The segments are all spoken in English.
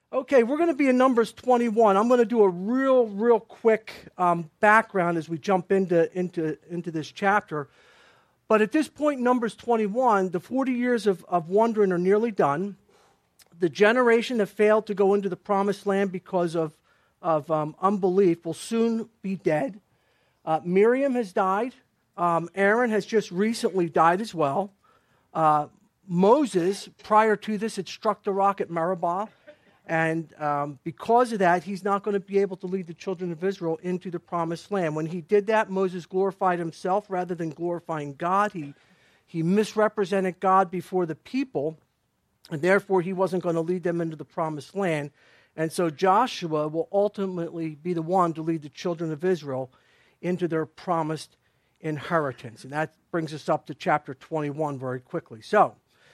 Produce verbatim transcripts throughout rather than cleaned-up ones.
Okay, we're going to be in Numbers twenty-one. I'm going to do a real, real quick um, background as we jump into, into, into this chapter. But at this point, Numbers twenty-one, the forty years of, of wandering are nearly done. The generation that failed to go into the promised land because of, of um, unbelief will soon be dead. Uh, Miriam has died. Um, Aaron has just recently died as well. Uh, Moses, prior to this, had struck the rock at Meribah. And um, because of that, he's not going to be able to lead the children of Israel into the promised land. When he did that, Moses glorified himself rather than glorifying God. He, he misrepresented God before the people, and therefore he wasn't going to lead them into the promised land. And so Joshua will ultimately be the one to lead the children of Israel into their promised inheritance. And that brings us up to chapter twenty-one very quickly. So,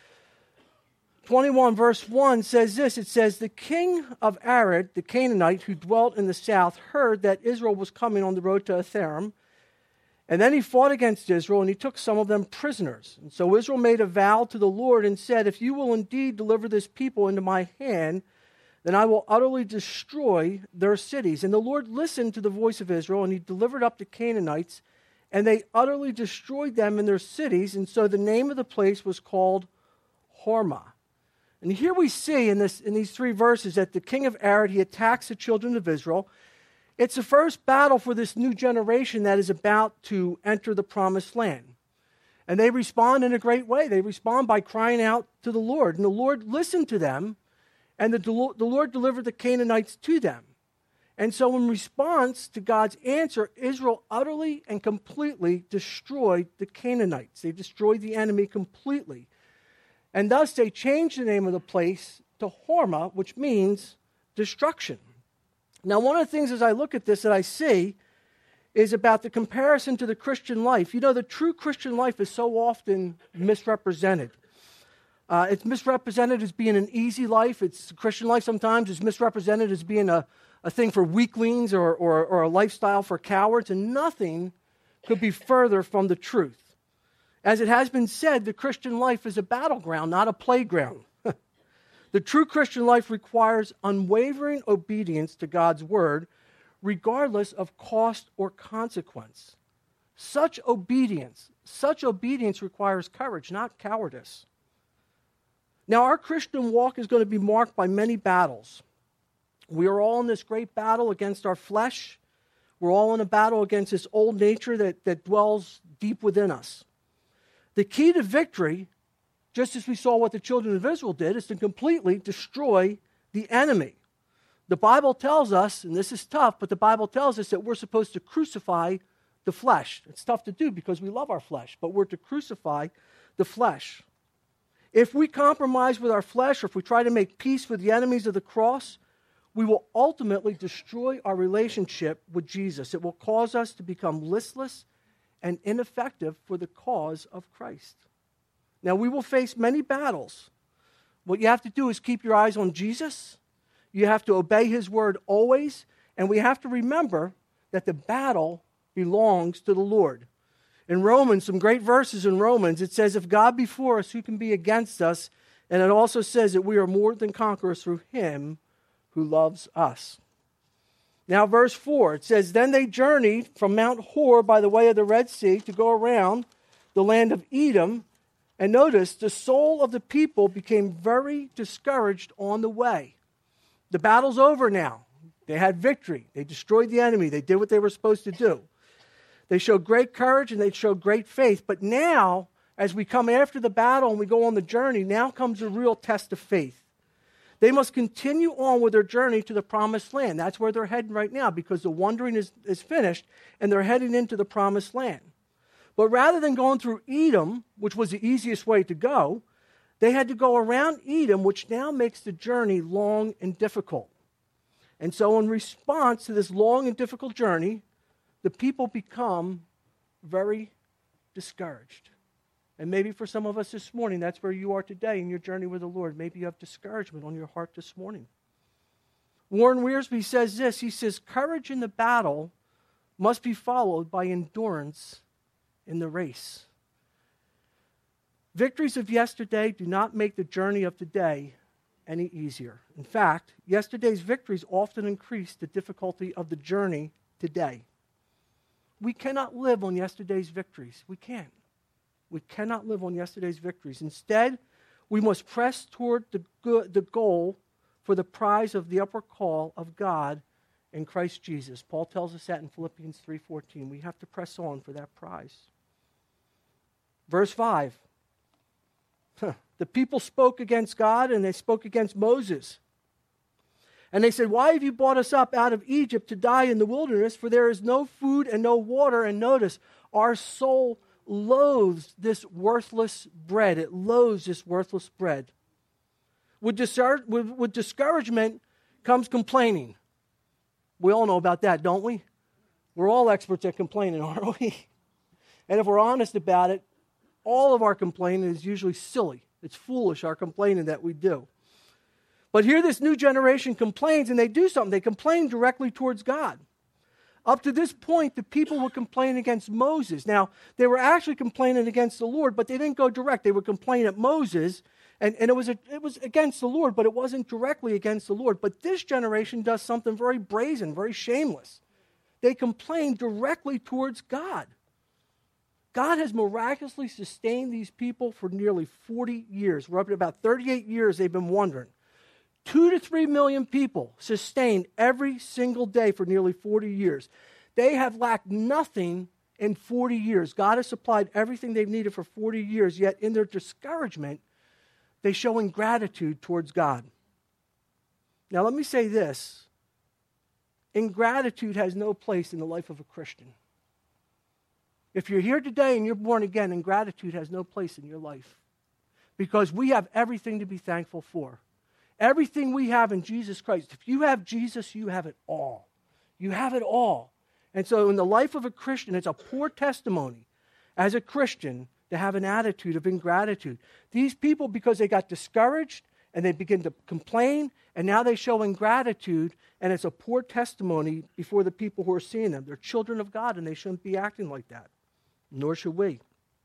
twenty-one verse one says this. It says, the king of Arad, the Canaanite who dwelt in the south, heard that Israel was coming on the road to Atharim. And then he fought against Israel, and he took some of them prisoners. And so Israel made a vow to the Lord and said, if you will indeed deliver this people into my hand, then I will utterly destroy their cities. And the Lord listened to the voice of Israel, and he delivered up the Canaanites, and they utterly destroyed them in their cities. And so the name of the place was called Hormah. And here we see in, this, in these three verses that the king of Arad, he attacks the children of Israel. It's the first battle for this new generation that is about to enter the promised land. And they respond in a great way. They respond by crying out to the Lord. And the Lord listened to them, and the, the Lord delivered the Canaanites to them. And so in response to God's answer, Israel utterly and completely destroyed the Canaanites. They destroyed the enemy completely. And thus they changed the name of the place to Hormah, which means destruction. Now, one of the things as I look at this that I see is about the comparison to the Christian life. You know, the true Christian life is so often misrepresented. Uh, it's misrepresented as being an easy life. It's Christian life sometimes is misrepresented as being a, a thing for weaklings or, or, or a lifestyle for cowards, and nothing could be further from the truth. As it has been said, the Christian life is a battleground, not a playground. The true Christian life requires unwavering obedience to God's word, regardless of cost or consequence. Such obedience, such obedience requires courage, not cowardice. Now, our Christian walk is going to be marked by many battles. We are all in this great battle against our flesh. We're all in a battle against this old nature that, that dwells deep within us. The key to victory, just as we saw what the children of Israel did, is to completely destroy the enemy. The Bible tells us, and this is tough, but the Bible tells us that we're supposed to crucify the flesh. It's tough to do because we love our flesh, but we're to crucify the flesh. If we compromise with our flesh, or if we try to make peace with the enemies of the cross, we will ultimately destroy our relationship with Jesus. It will cause us to become listless and ineffective for the cause of Christ. Now, we will face many battles. What you have to do is keep your eyes on Jesus. You have to obey his word always. And we have to remember that the battle belongs to the Lord. In Romans, some great verses in Romans, it says, if God be for us, who can be against us? And it also says that we are more than conquerors through him who loves us. Now, verse four, it says, then they journeyed from Mount Hor by the way of the Red Sea to go around the land of Edom. And notice, the soul of the people became very discouraged on the way. The battle's over now. They had victory. They destroyed the enemy. They did what they were supposed to do. They showed great courage and they showed great faith. But now, as we come after the battle and we go on the journey, now comes a real test of faith. They must continue on with their journey to the promised land. That's where they're heading right now because the wandering is, is finished and they're heading into the promised land. But rather than going through Edom, which was the easiest way to go, they had to go around Edom, which now makes the journey long and difficult. And so in response to this long and difficult journey, the people become very discouraged. And maybe for some of us this morning, that's where you are today in your journey with the Lord. Maybe you have discouragement on your heart this morning. Warren Wiersbe says this. He says, courage in the battle must be followed by endurance in the race. Victories of yesterday do not make the journey of today any easier. In fact, yesterday's victories often increase the difficulty of the journey today. We cannot live on yesterday's victories. We can't. We cannot live on yesterday's victories. Instead, we must press toward the, good, the goal for the prize of the upward call of God in Christ Jesus. Paul tells us that in Philippians three fourteen. We have to press on for that prize. Verse five. The people spoke against God and they spoke against Moses. And they said, why have you brought us up out of Egypt to die in the wilderness? For there is no food and no water. And notice, our soul loathes this worthless bread. It loathes this worthless bread. With, discour- with, with discouragement comes complaining. We all know about that, don't we? We're all experts at complaining, aren't we? And if we're honest about it, all of our complaining is usually silly. It's foolish, our complaining that we do. But here this new generation complains, and they do something. They complain directly towards God. Up to this point, the people would complain against Moses. Now, they were actually complaining against the Lord, but they didn't go direct. They would complain at Moses, and, and it was a, it was against the Lord, but it wasn't directly against the Lord. But this generation does something very brazen, very shameless. They complain directly towards God. God has miraculously sustained these people for nearly forty years. We're up to about thirty-eight years they've been wandering. Two to three million people sustained every single day for nearly forty years. They have lacked nothing in forty years. God has supplied everything they've needed for forty years, yet in their discouragement, they show ingratitude towards God. Now let me say this. Ingratitude has no place in the life of a Christian. If you're here today and you're born again, ingratitude has no place in your life. Because we have everything to be thankful for. Everything we have in Jesus Christ. If you have Jesus, you have it all. You have it all. And so in the life of a Christian, it's a poor testimony as a Christian to have an attitude of ingratitude. These people, because they got discouraged and they begin to complain, and now they show ingratitude, and it's a poor testimony before the people who are seeing them. They're children of God, and they shouldn't be acting like that. Nor should we.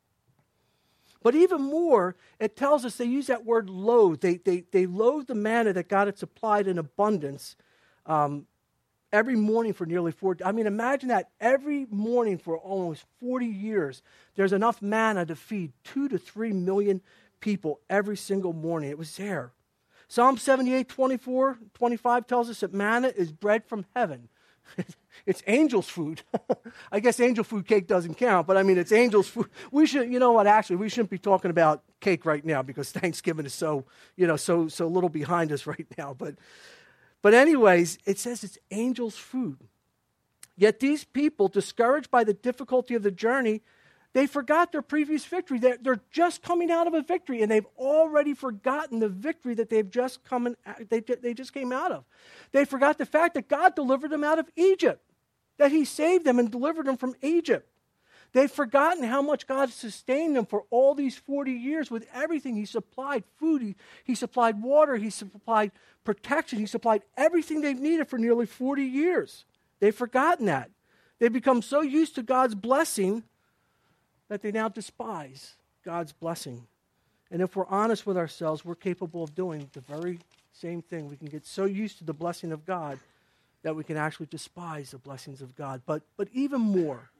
But even more, it tells us they use that word loathe. They, they, they loathe the manna that God had supplied in abundance um, every morning for nearly forty. I mean, imagine that every morning for almost forty years, there's enough manna to feed two to three million people every single morning. It was there. Psalm seventy-eight, twenty-four, twenty-five tells us that manna is bread from heaven. It's angels' food. I guess angel food cake doesn't count, but I mean, it's angels' food. We should, you know what, actually, we shouldn't be talking about cake right now because Thanksgiving is so, you know, so so little behind us right now. But, but anyways, it says it's angels' food. Yet these people, discouraged by the difficulty of the journey, they forgot their previous victory. They're, they're just coming out of a victory, and they've already forgotten the victory that they've just come in, they, they just came out of. They forgot the fact that God delivered them out of Egypt, that he saved them and delivered them from Egypt. They've forgotten how much God sustained them for all these forty years with everything. He supplied food, he, he supplied water, he supplied protection, he supplied everything they've needed for nearly forty years. They've forgotten that. They've become so used to God's blessing that they now despise God's blessing. And if we're honest with ourselves, we're capable of doing the very same thing. We can get so used to the blessing of God that we can actually despise the blessings of God. But, but even more,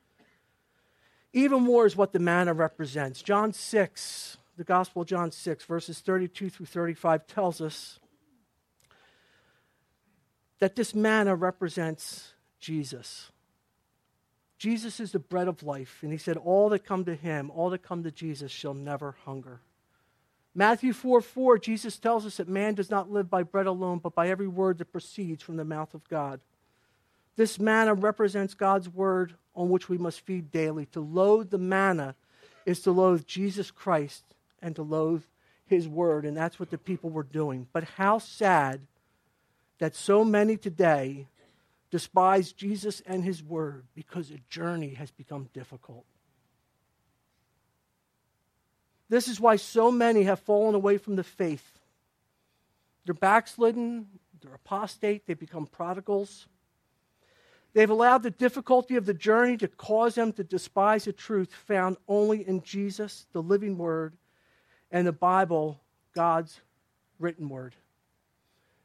even more is what the manna represents. John six, the Gospel of John six, verses thirty-two through thirty-five tells us that this manna represents Jesus. Jesus is the bread of life, and he said, all that come to him, all that come to Jesus shall never hunger. Matthew four four, Jesus tells us that man does not live by bread alone, but by every word that proceeds from the mouth of God. This manna represents God's word on which we must feed daily. To loathe the manna is to loathe Jesus Christ and to loathe his word, and that's what the people were doing. But how sad that so many today despise Jesus and his word because the journey has become difficult. This is why so many have fallen away from the faith. They're backslidden, they're apostate, they've become prodigals. They've allowed the difficulty of the journey to cause them to despise the truth found only in Jesus, the living word, and the Bible, God's written word.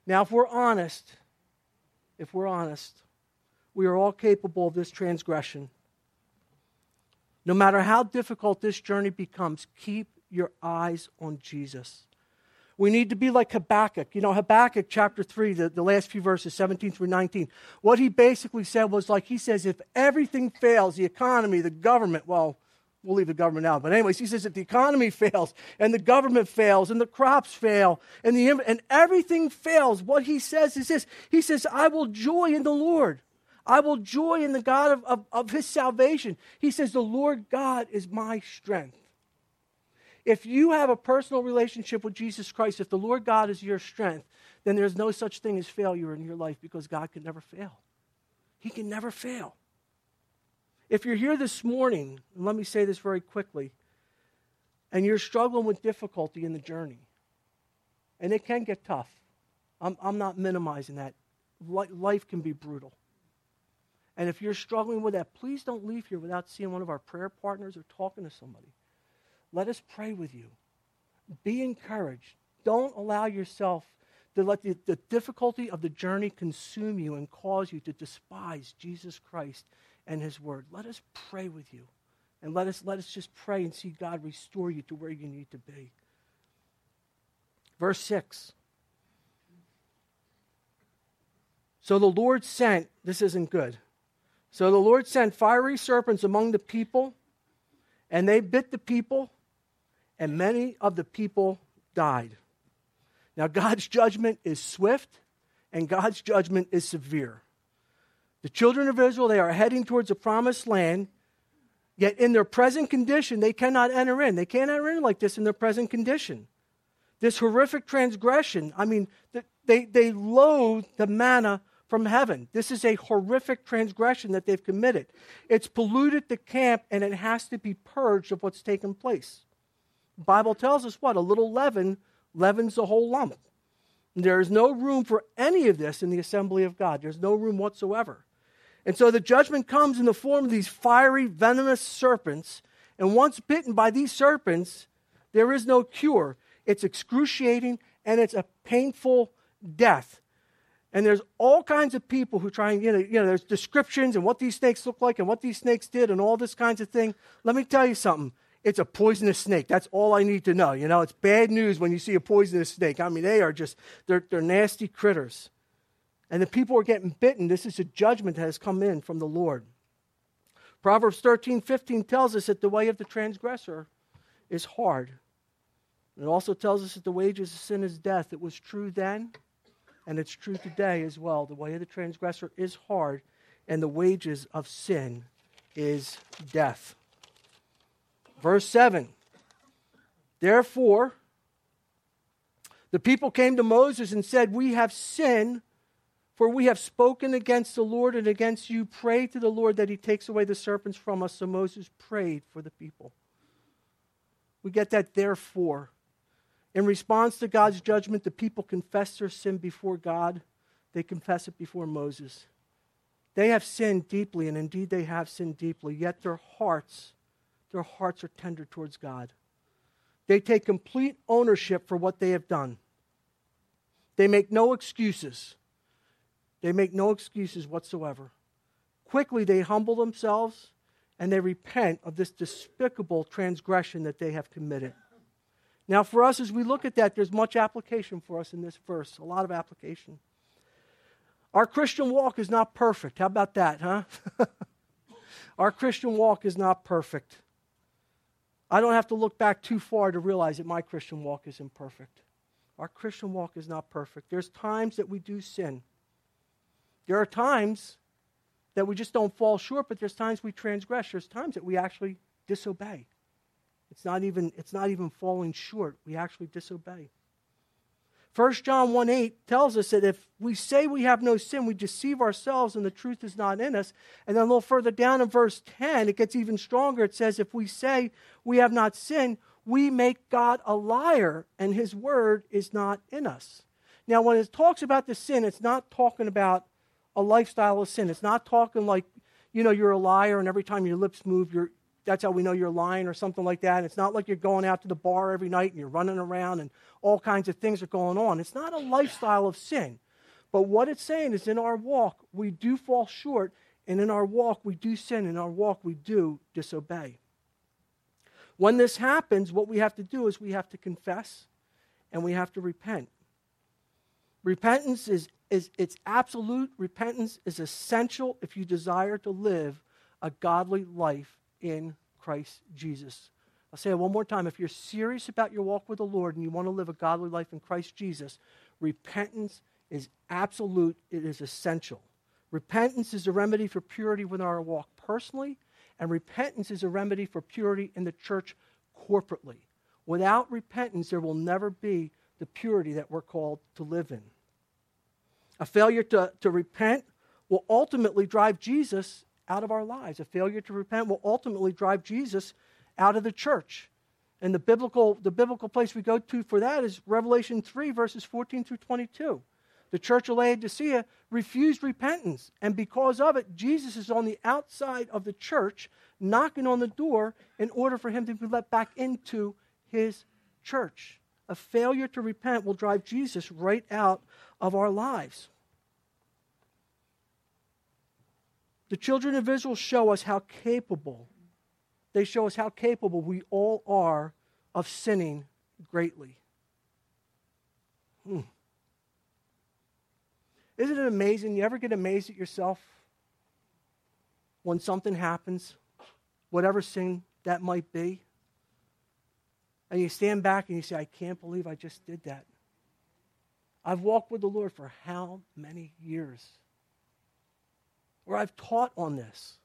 Now, if we're honest, if we're honest, we are all capable of this transgression. No matter how difficult this journey becomes, keep your eyes on Jesus. We need to be like Habakkuk. You know, Habakkuk chapter three, the, the last few verses, seventeen through nineteen. What he basically said was like, he says, if everything fails, the economy, the government, well, we'll leave the government out. But anyways, he says if the economy fails and the government fails and the crops fail and, the, and everything fails, what he says is this. He says, I will joy in the Lord. I will joy in the God of, of, of his salvation. He says, the Lord God is my strength. If you have a personal relationship with Jesus Christ, if the Lord God is your strength, then there's no such thing as failure in your life because God can never fail. He can never fail. If you're here this morning, and let me say this very quickly, and you're struggling with difficulty in the journey, and it can get tough. I'm, I'm not minimizing that. Life can be brutal. And if you're struggling with that, please don't leave here without seeing one of our prayer partners or talking to somebody. Let us pray with you. Be encouraged. Don't allow yourself to let the, the difficulty of the journey consume you and cause you to despise Jesus Christ and his word. Let us pray with you. And let us, let us just pray and see God restore you to where you need to be. Verse six. So the Lord sent, this isn't good. So the Lord sent fiery serpents among the people, and they bit the people, and many of the people died. Now God's judgment is swift, and God's judgment is severe. The children of Israel, they are heading towards the promised land, yet in their present condition, they cannot enter in. They can't enter in like this in their present condition. This horrific transgression, I mean, they, they loathe the manna from heaven. This is a horrific transgression that they've committed. It's polluted the camp, and it has to be purged of what's taken place. The Bible tells us what? A little leaven leavens the whole lump. There is no room for any of this in the assembly of God. There's no room whatsoever. And so the judgment comes in the form of these fiery, venomous serpents. And once bitten by these serpents, there is no cure. It's excruciating, and it's a painful death. And there's all kinds of people who try and, you know, you know, there's descriptions and what these snakes look like and what these snakes did and all this kinds of thing. Let me tell you something. It's a poisonous snake. That's all I need to know. You know, it's bad news when you see a poisonous snake. I mean, they are just, they're, they're nasty critters. And the people are getting bitten. This is a judgment that has come in from the Lord. Proverbs thirteen fifteen tells us that the way of the transgressor is hard. It also tells us that the wages of sin is death. It was true then, and it's true today as well. The way of the transgressor is hard, and the wages of sin is death. Verse seven. Therefore, the people came to Moses and said, we have sinned, for we have spoken against the Lord and against you. Pray to the Lord that he takes away the serpents from us. So Moses prayed for the people. We get that therefore. In response to God's judgment, the people confess their sin before God. They confess it before Moses. They have sinned deeply, and indeed they have sinned deeply, yet their hearts, their hearts are tender towards God. They take complete ownership for what they have done. They make no excuses. They make no excuses whatsoever. Quickly they humble themselves, and they repent of this despicable transgression that they have committed. Now, for us, as we look at that, there's much application for us in this verse, a lot of application. Our Christian walk is not perfect. How about that, huh? Our Christian walk is not perfect. I don't have to look back too far to realize that my Christian walk is imperfect. Our Christian walk is not perfect. There's times that we do sin. There are times that we just don't fall short, but there's times we transgress. There's times that we actually disobey. It's not even, it's not even falling short. We actually disobey. First John one eight tells us that if we say we have no sin, we deceive ourselves and the truth is not in us. And then a little further down in verse ten, it gets even stronger. It says, if we say we have not sinned, we make God a liar and his word is not in us. Now, when it talks about the sin, it's not talking about a lifestyle of sin. It's not talking like, you know, you're a liar and every time your lips move, you're that's how we know you're lying or something like that. It's not like you're going out to the bar every night and you're running around and all kinds of things are going on. It's not a lifestyle of sin. But what it's saying is in our walk, we do fall short, and in our walk, we do sin. In our walk, we do disobey. When this happens, what we have to do is we have to confess and we have to repent. Repentance is, is it's absolute. Repentance is essential if you desire to live a godly life in Christ Jesus. I'll say it one more time. If you're serious about your walk with the Lord and you want to live a godly life in Christ Jesus, repentance is absolute. It is essential. Repentance is a remedy for purity within our walk personally, and repentance is a remedy for purity in the church corporately. Without repentance, there will never be the purity that we're called to live in. A failure to, to repent will ultimately drive Jesus out of our lives. A failure to repent will ultimately drive Jesus out of the church. And the biblical, the biblical place we go to for that is Revelation three, verses fourteen through twenty-two. The church of Laodicea refused repentance, and because of it, Jesus is on the outside of the church, knocking on the door in order for him to be let back into his church. A failure to repent will drive Jesus right out of our lives. The children of Israel show us how capable, they show us how capable we all are of sinning greatly. Hmm. Isn't it amazing? You ever get amazed at yourself when something happens, whatever sin that might be? And you stand back and you say, I can't believe I just did that. I've walked with the Lord for how many years? Or I've taught on this.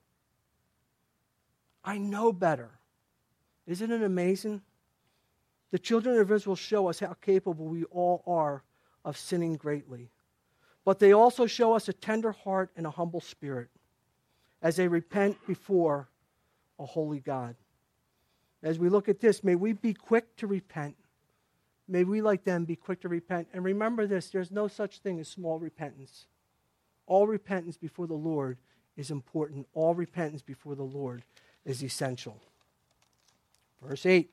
I know better. Isn't it amazing? The children of Israel show us how capable we all are of sinning greatly. But they also show us a tender heart and a humble spirit as they repent before a holy God. As we look at this, may we be quick to repent. May we, like them, be quick to repent. And remember this, there's no such thing as small repentance. All repentance before the Lord is important. All repentance before the Lord is essential. Verse eight.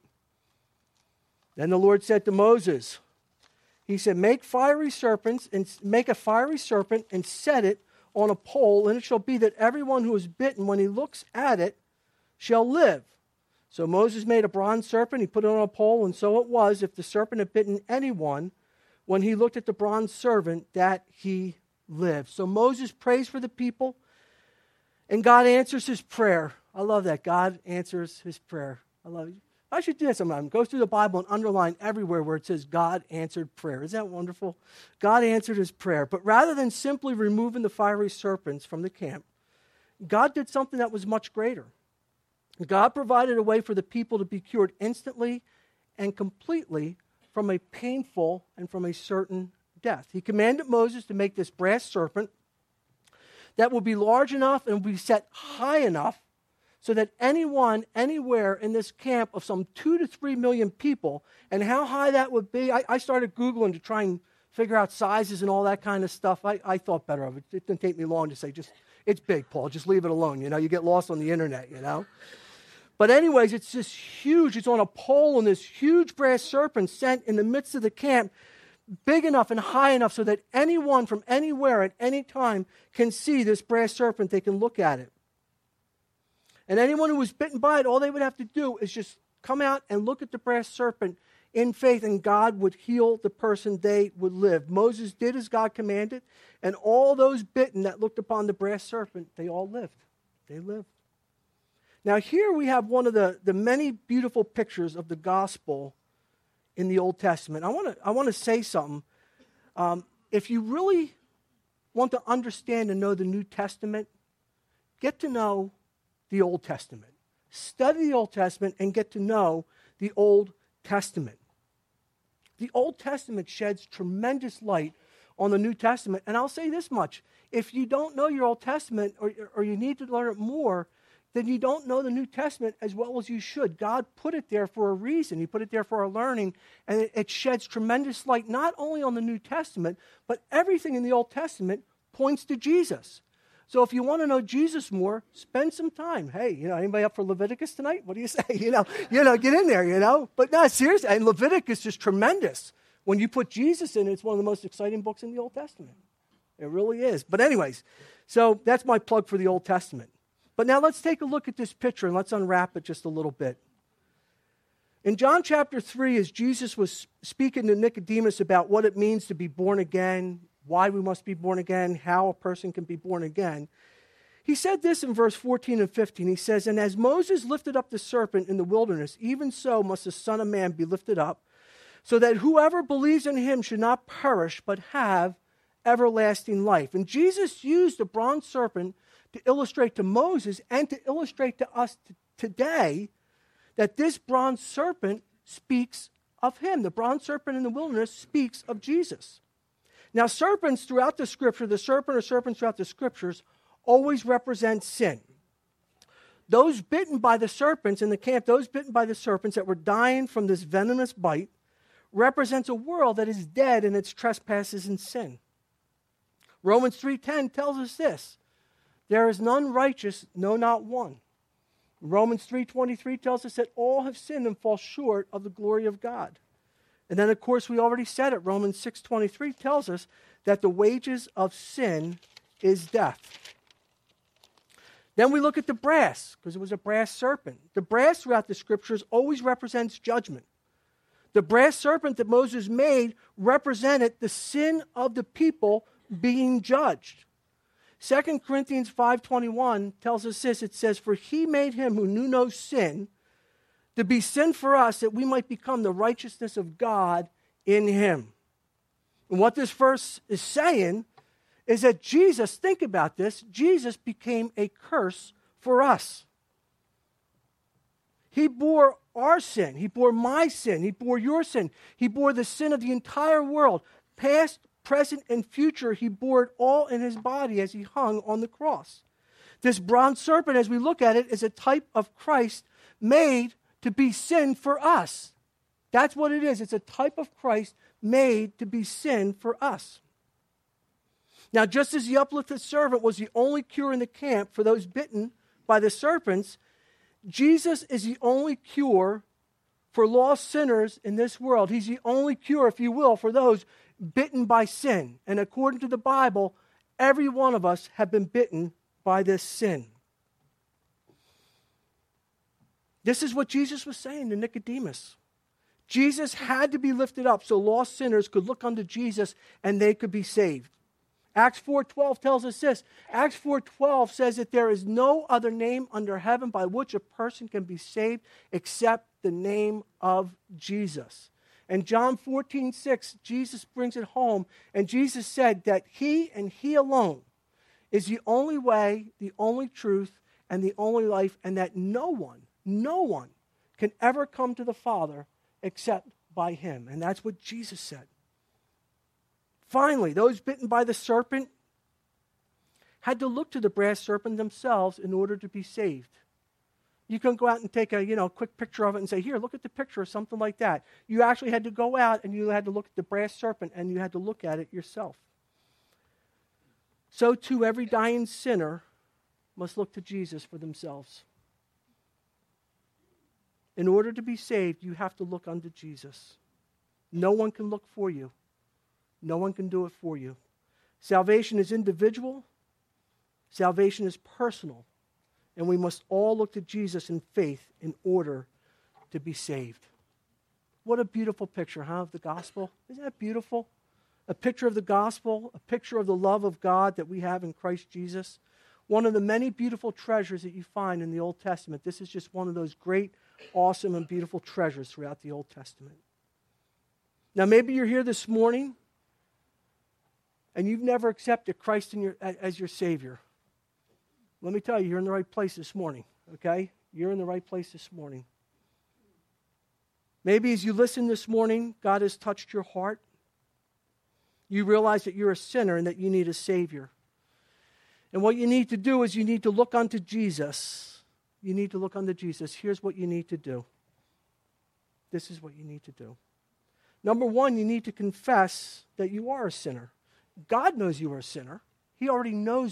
Then the Lord said to Moses, he said, make fiery serpents and make a fiery serpent and set it on a pole, and it shall be that everyone who is bitten, when he looks at it, shall live. So Moses made a bronze serpent, he put it on a pole, and so it was, if the serpent had bitten anyone, when he looked at the bronze serpent, that he lived. So Moses prays for the people, and God answers his prayer. I love that. God answers his prayer. I love it. I should do that sometime. Go through the Bible and underline everywhere where it says God answered prayer. Isn't that wonderful? God answered his prayer. But rather than simply removing the fiery serpents from the camp, God did something that was much greater. God provided a way for the people to be cured instantly and completely from a painful and from a certain death. He commanded Moses to make this brass serpent that will be large enough and will be set high enough so that anyone, anywhere in this camp of some two to three million people, and how high that would be, I, I started Googling to try and figure out sizes and all that kind of stuff. I, I thought better of it. It didn't take me long to say, just it's big, Paul. Just leave it alone. You know, you get lost on the internet, you know. But anyways, it's this huge, it's on a pole, and this huge brass serpent sent in the midst of the camp, big enough and high enough so that anyone from anywhere at any time can see this brass serpent. They can look at it. And anyone who was bitten by it, all they would have to do is just come out and look at the brass serpent in faith, and God would heal the person. They would live. Moses did as God commanded, and all those bitten that looked upon the brass serpent, they all lived. They lived. Now here we have one of the, the many beautiful pictures of the gospel in the Old Testament. I want to I want to say something. Um, if you really want to understand and know the New Testament, get to know the Old Testament. Study the Old Testament and get to know the Old Testament. The Old Testament sheds tremendous light on the New Testament. And I'll say this much. If you don't know your Old Testament, or, or you need to learn it more, then you don't know the New Testament as well as you should. God put it there for a reason. He put it there for our learning, and it, it sheds tremendous light not only on the New Testament, but everything in the Old Testament points to Jesus. So if you want to know Jesus more, spend some time. Hey, you know, anybody up for Leviticus tonight? What do you say? You know, you know, get in there, you know. But no, seriously, and Leviticus is tremendous. When you put Jesus in it, it's one of the most exciting books in the Old Testament. It really is. But anyways, so that's my plug for the Old Testament. But now let's take a look at this picture and let's unwrap it just a little bit. In John chapter three, as Jesus was speaking to Nicodemus about what it means to be born again, why we must be born again, how a person can be born again, he said this in verse fourteen and fifteen. He says, "And as Moses lifted up the serpent in the wilderness, even so must the Son of Man be lifted up, so that whoever believes in him should not perish, but have everlasting life." And Jesus used the bronze serpent to illustrate to Moses and to illustrate to us t- today that this bronze serpent speaks of him. The bronze serpent in the wilderness speaks of Jesus. Now, serpents throughout the scripture, the serpent or serpents throughout the scriptures, always represent sin. Those bitten by the serpents in the camp, those bitten by the serpents that were dying from this venomous bite, represents a world that is dead in its trespasses and sin. Romans three ten tells us this: there is none righteous, no, not one. Romans three twenty-three tells us that all have sinned and fall short of the glory of God. And then, of course, we already said it. Romans six twenty-three tells us that the wages of sin is death. Then we look at the brass, because it was a brass serpent. The brass throughout the scriptures always represents judgment. The brass serpent that Moses made represented the sin of the people being judged. Second Corinthians five twenty-one tells us this. It says, "For he made him who knew no sin to be sin for us, that we might become the righteousness of God in him." And what this verse is saying is that Jesus, think about this, Jesus became a curse for us. He bore our sin. He bore my sin. He bore your sin. He bore the sin of the entire world, past, present, and future. He bore it all in his body as he hung on the cross. This bronze serpent, as we look at it, is a type of Christ made to be sin for us. That's what it is. It's a type of Christ made to be sin for us. Now, just as the uplifted serpent was the only cure in the camp for those bitten by the serpents, Jesus is the only cure for lost sinners in this world. He's the only cure, if you will, for those bitten by sin. And according to the Bible, every one of us have been bitten by this sin. This is what Jesus was saying to Nicodemus. Jesus had to be lifted up so lost sinners could look unto Jesus and they could be saved. Acts four twelve tells us this. Acts four twelve says that there is no other name under heaven by which a person can be saved except the name of Jesus. And John fourteen six, Jesus brings it home, and Jesus said that he and he alone is the only way, the only truth, and the only life, and that no one, no one can ever come to the Father except by him. And that's what Jesus said. Finally, those bitten by the serpent had to look to the brass serpent themselves in order to be saved. You can go out and take a, you know, quick picture of it and say, here, look at the picture or something like that. You actually had to go out and you had to look at the brass serpent and you had to look at it yourself. So too, every dying sinner must look to Jesus for themselves. In order to be saved, you have to look unto Jesus. No one can look for you. No one can do it for you. Salvation is individual. Salvation is personal. And we must all look to Jesus in faith in order to be saved. What a beautiful picture, huh, of the gospel? Isn't that beautiful? A picture of the gospel, a picture of the love of God that we have in Christ Jesus. One of the many beautiful treasures that you find in the Old Testament. This is just one of those great, awesome, and beautiful treasures throughout the Old Testament. Now, maybe you're here this morning and you've never accepted Christ in your, as your Savior. Let me tell you, you're in the right place this morning, okay? You're in the right place this morning. Maybe as you listen this morning, God has touched your heart. You realize that you're a sinner and that you need a Savior. And what you need to do is you need to look unto Jesus. You need to look unto Jesus. Here's what you need to do. This is what you need to do. Number one, you need to confess that you are a sinner. God knows you are a sinner. He already knows that.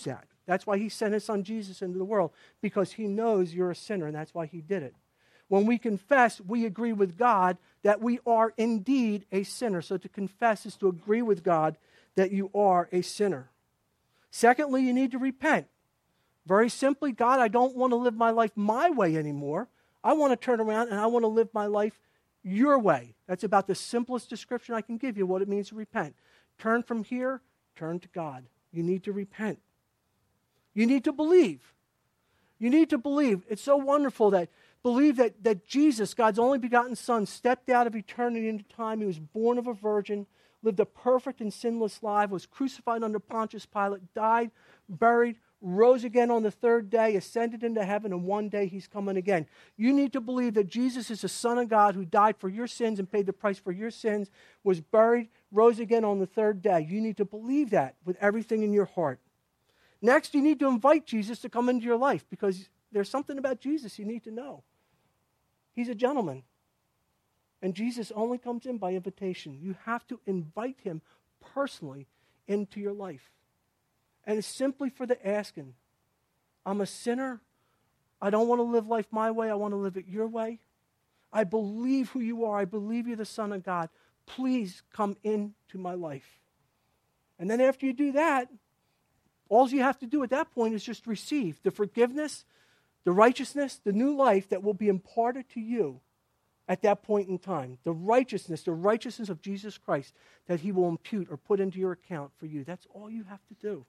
That's why he sent his son Jesus into the world, because he knows you're a sinner, and that's why he did it. When we confess, we agree with God that we are indeed a sinner. So to confess is to agree with God that you are a sinner. Secondly, you need to repent. Very simply, God, I don't want to live my life my way anymore. I want to turn around and I want to live my life your way. That's about the simplest description I can give you what it means to repent. Turn from here, turn to God. You need to repent. You need to believe. You need to believe. It's so wonderful that believe that, that Jesus, God's only begotten Son, stepped out of eternity into time. He was born of a virgin, lived a perfect and sinless life, was crucified under Pontius Pilate, died, buried, rose again on the third day, ascended into heaven, and one day he's coming again. You need to believe that Jesus is the Son of God who died for your sins and paid the price for your sins, was buried, rose again on the third day. You need to believe that with everything in your heart. Next, you need to invite Jesus to come into your life, because there's something about Jesus you need to know. He's a gentleman. And Jesus only comes in by invitation. You have to invite him personally into your life. And it's simply for the asking. I'm a sinner. I don't want to live life my way. I want to live it your way. I believe who you are. I believe you're the Son of God. Please come into my life. And then after you do that, all you have to do at that point is just receive the forgiveness, the righteousness, the new life that will be imparted to you at that point in time. The righteousness, the righteousness of Jesus Christ that he will impute or put into your account for you. That's all you have to do.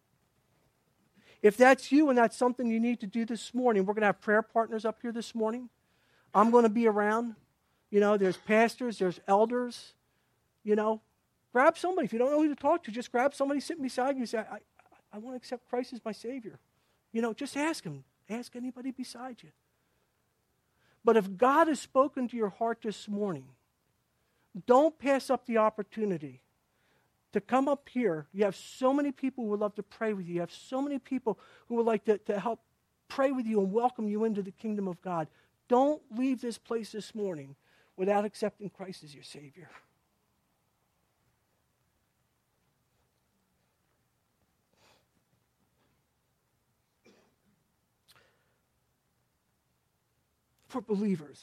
If that's you and that's something you need to do this morning, we're going to have prayer partners up here this morning. I'm going to be around. You know, there's pastors, there's elders. You know, grab somebody. If you don't know who to talk to, just grab somebody sitting beside you and say, I, I, I want to accept Christ as my Savior. You know, just ask him. Ask anybody beside you. But if God has spoken to your heart this morning, don't pass up the opportunity to come up here. You have so many people who would love to pray with you. You have so many people who would like to, to help pray with you and welcome you into the kingdom of God. Don't leave this place this morning without accepting Christ as your Savior. For believers,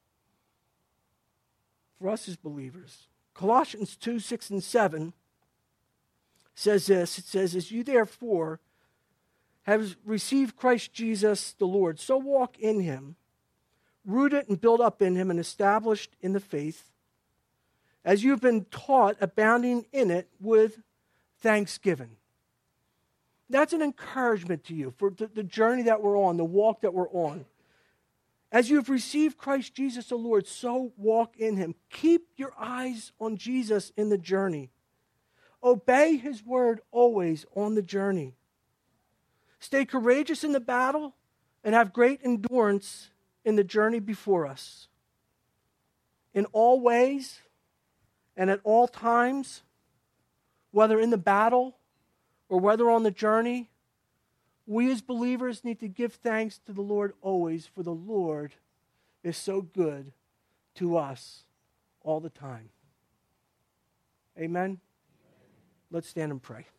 for us as believers, Colossians two, six, and seven says this. It says, as you therefore have received Christ Jesus the Lord, so walk in him, rooted and built up in him and established in the faith, as you've been taught, abounding in it with thanksgiving. That's an encouragement to you for the, the journey that we're on, the walk that we're on. As you have received Christ Jesus the Lord, so walk in him. Keep your eyes on Jesus in the journey. Obey his word always on the journey. Stay courageous in the battle and have great endurance in the journey before us. In all ways and at all times, whether in the battle or whether on the journey, we as believers need to give thanks to the Lord always, for the Lord is so good to us all the time. Amen? Let's stand and pray.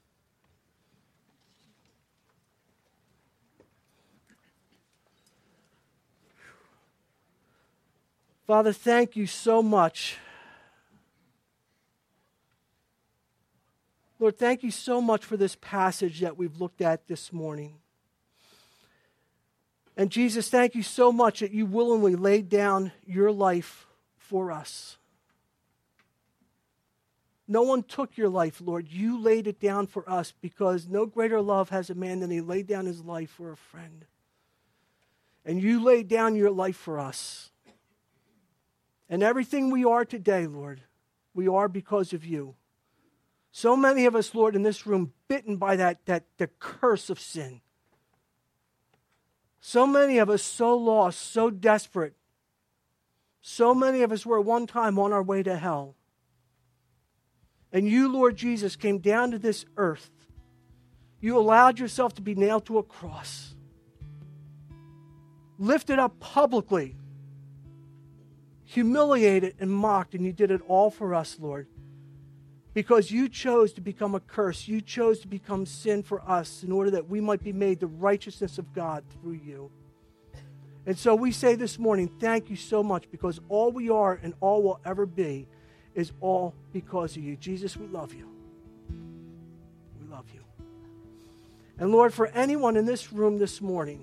Father, thank you so much. Lord, thank you so much for this passage that we've looked at this morning. And Jesus, thank you so much that you willingly laid down your life for us. No one took your life, Lord. You laid it down for us, because no greater love has a man than he laid down his life for a friend. And you laid down your life for us. And everything we are today, Lord, we are because of you. So many of us, Lord, in this room, bitten by that, that the curse of sin. So many of us so lost, so desperate. So many of us were at one time on our way to hell. And you, Lord Jesus, came down to this earth. You allowed yourself to be nailed to a cross. Lifted up publicly. Humiliated and mocked, and you did it all for us, Lord. Because you chose to become a curse. You chose to become sin for us in order that we might be made the righteousness of God through you. And so we say this morning, thank you so much, because all we are and all we'll ever be is all because of you. Jesus, we love you. We love you. And Lord, for anyone in this room this morning,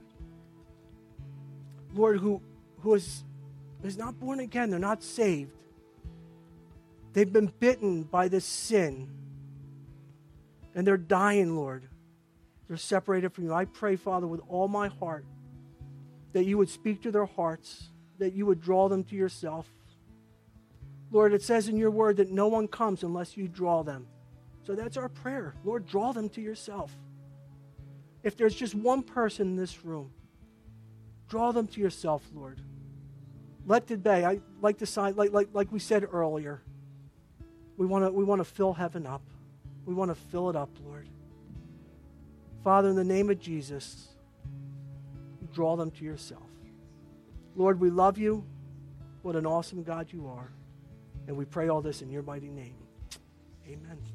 Lord, who, who is, is not born again, they're not saved. They've been bitten by this sin. And they're dying, Lord. They're separated from you. I pray, Father, with all my heart, that you would speak to their hearts, that you would draw them to yourself. Lord, it says in your word that no one comes unless you draw them. So that's our prayer. Lord, draw them to yourself. If there's just one person in this room, draw them to yourself, Lord. Let today, I like to sign, like, like, like we said earlier, we want to we want to fill heaven up. We want to fill it up, Lord. Father, in the name of Jesus, draw them to yourself. Lord, we love you. What an awesome God you are. And we pray all this in your mighty name. Amen.